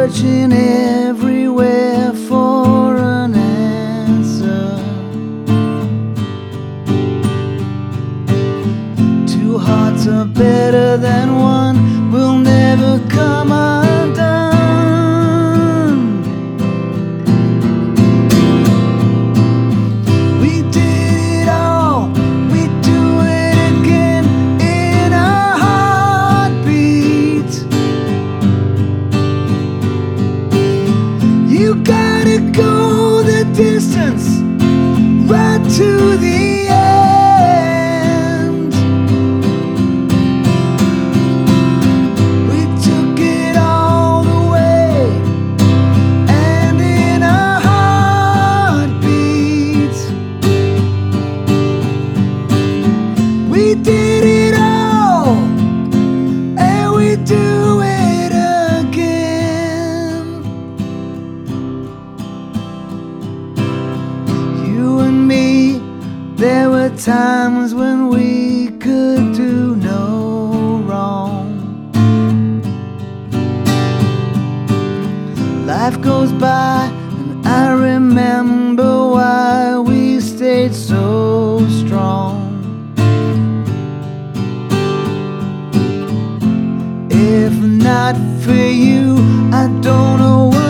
searching everywhere for an answer. Two hearts are better than one, will never come undone. We did it all, we do it again in a heartbeat. You gotta go the distance, right to the end. We took it all the way, and in a heartbeat. We did it all, and we do it again. You and me, there were times when we could do no wrong. Life goes by, and I remember why we stayed so strong. If not for you, I don't know what